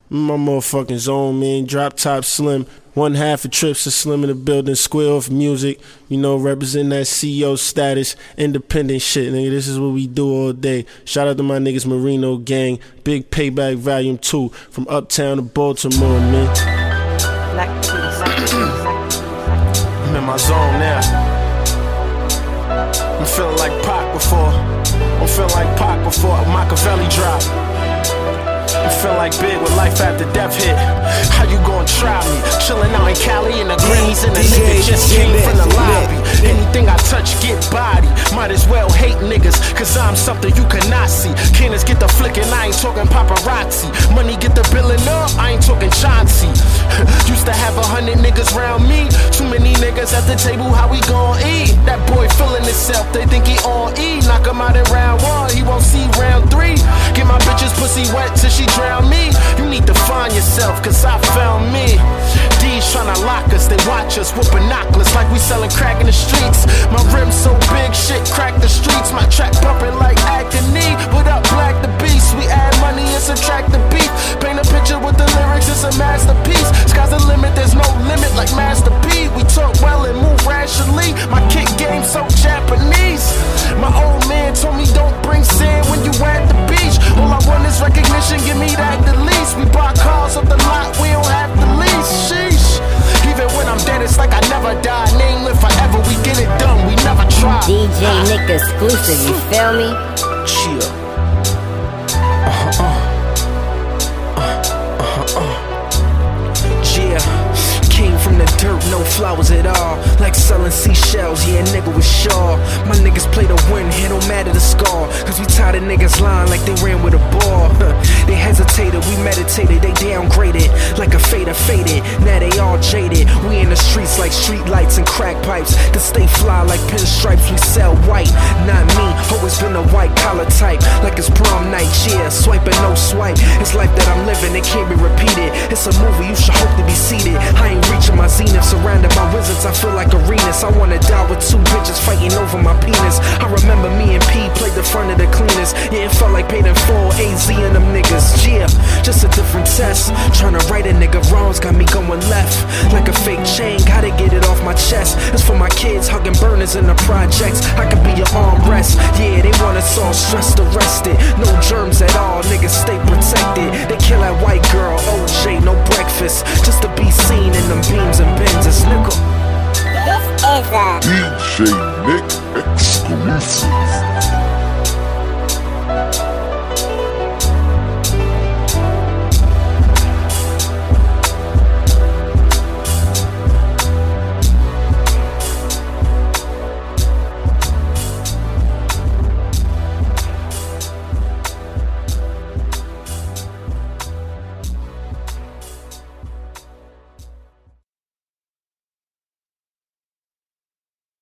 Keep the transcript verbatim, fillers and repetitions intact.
My motherfucking zone, man. Drop top slim. One half of trips to slim in the building. Squeal for music. You know, represent that C E O status. Independent shit, nigga. This is what we do all day. Shout out to my niggas Marino Gang. Big Payback Volume two. From Uptown to Baltimore, man. I'm in my zone now. I'm feeling like Pac before. I'm feeling like Pac before Machiavelli drop. I feel like Big with Life After Death hit. How you gon' try me? Chillin' out in Cali in the greens and the nigga just came from the lobby. Anything I touch get body. Might as well hate niggas, cause I'm something you cannot see. Cannons get the flickin', I ain't talking paparazzi. Money get the billin' up, I ain't talking Chauncey. Used to have a hundred niggas round me. Too many niggas at the table, how we gon' eat? That boy feelin' himself, they think he on E. Knock him out in round one, he won't see round three. Get my bitches pussy wet till she drown me. You need to find yourself, cause I found me. D's tryna lock us, they watch us with binoculars like we sellin' crack in the streets. My rim so big, shit crack the streets. My track bumpin' like agony. What up, Black the Beast? We add money and subtract the beat. Paint a picture with the lyrics, it's a masterpiece. Sky's the limit, there's no limit like Master P. We talk well and move rationally. My kick game so Japanese. My old man told me don't bring sand when you at the beach. All I want is recognition, give me that the least. We buy cars off the lot, we don't have the lease. Sheesh. Even when I'm dead, it's like I never died. Name live forever, we get it done, we never try. D J Nick exclusive, you feel me? Chill. Uh-huh, uh. Uh-huh, uh. Yeah. Came from the dirt, no flowers at all. Like selling seashells, yeah, nigga was sure. My niggas play to win, it don't matter the score. Cause we tied the niggas lying like they ran with a ball. They hesitated, we meditated, they downgraded. Like a fader faded, now they all jaded. We in the streets like street lights and crack pipes. To stay fly like pinstripes, we sell white. Not me, always been a white collar type. Like it's prom night, yeah, swiping no swipe. It's life that I'm living, it can't be repeated. It's a movie, you should hope to be seated. I ain't reaching my zenith, surrounded by wizards, I feel like arenas. I wanna die with two bitches fighting over my penis. I remember me and P played the front of the cleaners. Yeah, it felt like paid in full, A Z and them niggas. Yeah, just a different test. Tryna right a nigga wrongs, got me going left. Like a fake chain, gotta get it off my chest. It's for my kids, hugging burners in the projects. I could be your armrest. Yeah, they want us all stressed, arrested. No germs at all, niggas stay protected. They kill that white girl, O J, no breakfast. Just to be seen in them beams and Benzes, nigga. This is a D J Nick exclusive.